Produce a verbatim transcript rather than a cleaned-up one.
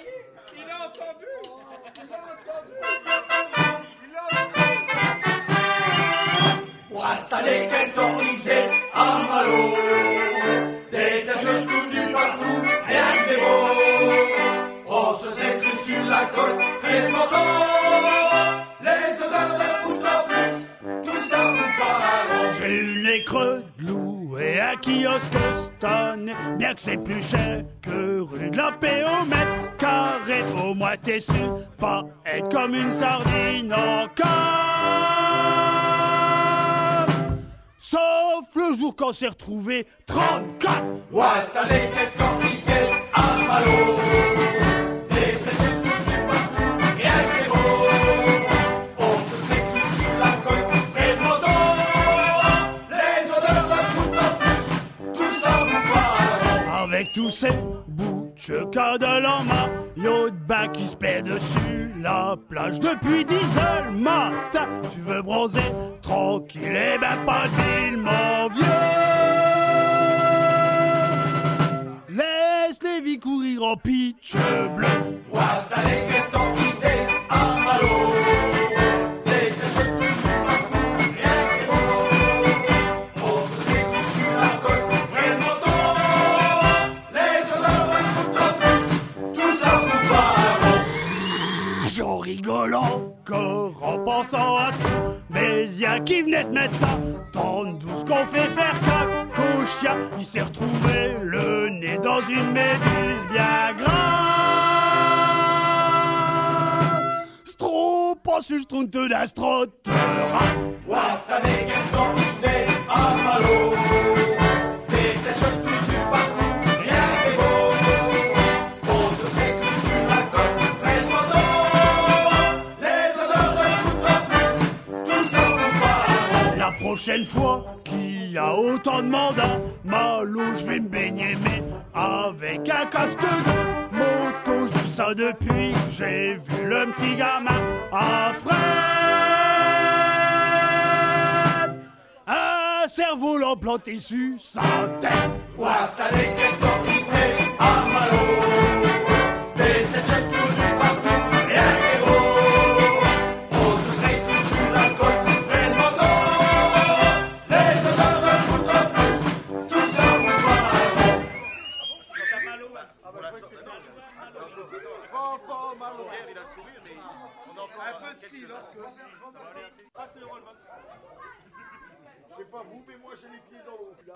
Il a entendu. Il a entendu. Il a entendu. Rasta les quintons, il faisait un malo. Des taches tout nus partout, rien que des mots. On se s'est cru sur la côte, près de Menton. Les odeurs de poudre en plus, tout ça nous parle. J'ai eu les creux de loup et un kiosque stonné. Bien que c'est plus cher que rue de la paix au mètre carré. Au moins t'es sûr pas être comme une sardine encore. Sauf le jour qu'on s'est retrouvé trente-quatre. Rasta les quintons, il faisait un malo. Des taches tout nus partout, rien que des mots. On se serait cru sur la côte, près de Menton. Les odeurs de poudre en plus, tout ça nous parle. Avec tous ces bouches cadal en maillot de bain qui se paient dessus la plage depuis dix heures le matin. Tu veux bronzer tranquille et ben pas de ville, mon vieux. Laisse les vies courir en pitch bleu. Rasta les quintons, il faisait un malo. Des taches tout nus partout, rien que des mots. On se serait cru sur la côte, près de Menton. Les odeurs de poudre en plus, tout ça nous parle. J'en rigole encore en pensant à ce Mézien qui venait de mettre ça dans une douce qu'on fait faire cacochia. Il s'est retrouvé le nez dans une méduse bien grave. Stro, pas sur le trou de l'astroteur. Rasta les quintons, il faisait un malo. Des taches tout nus partout, rien que des mots. On se serait cru sur la côte, près de Menton. Les odeurs de poudre en plus, tout ça nous parle. La prochaine fois qu'il y a autant de mandats, Malo, je vais me baigner, mais avec un casque de moto. Je dis ça depuis que j'ai vu le petit gamin à Fred. Un cerf-volant planté sur sa tête. Rasta les quintons, il faisait un malo. Des taches tout nus partout, rien que des mots. On se serait cru sur la côte, près de Menton. Les odeurs de poudre en plus, tout ça nous parle. Un peu de silence. Je sais pas vous, mais moi j'ai les pieds dans l'eau.